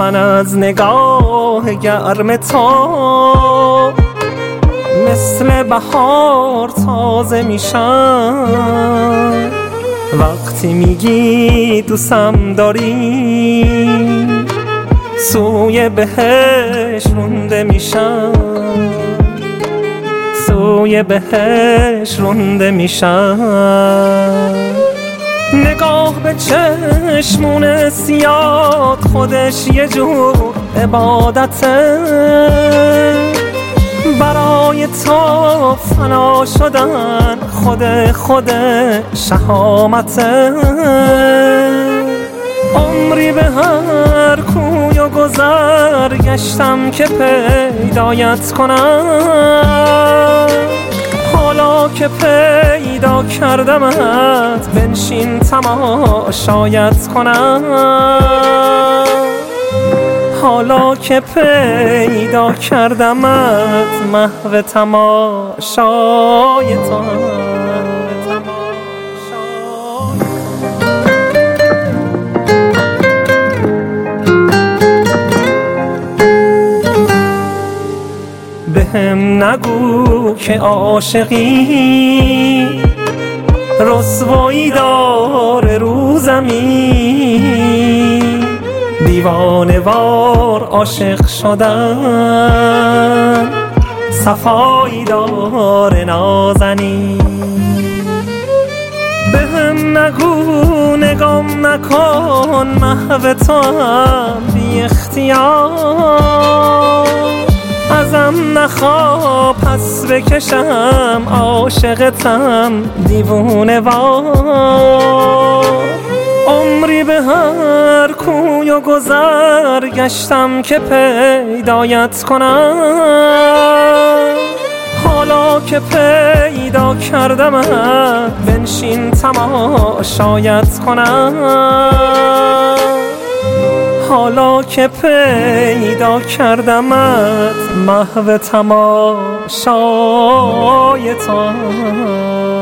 من از نگاه گرم تو مثل بهار تازه میشم. وقتی میگی دوستم داری سوی بهش رونده میشم، سوی بهش رونده میشم. نگاه به چشمون سیاد خودش یه جور عبادته، برای تو فنا شدن خود شهامته. عمری به هر کوی و گذر گشتم که پیدایت کنم، حالا که پیدا کردمت بنشین تماشایت کنم. حالا که پیدا کردمت محو تماشای تو. بهم نگو که عاشقی رسوایی داره رو زمین، دیوانه وار عاشق شدن صفایی داره نازنین. بهم نگو نگام نکن محو تو هم بی اختیار، ازم نخوا پس بکشم عاشقتم دیوونه وار. عمری به هر کوی و گذر گشتم که پیدایت کنم، حالا که پیدا کردمت بنشین تماشایت کنم. حالا که پیدا کردمت محو تماشای تو.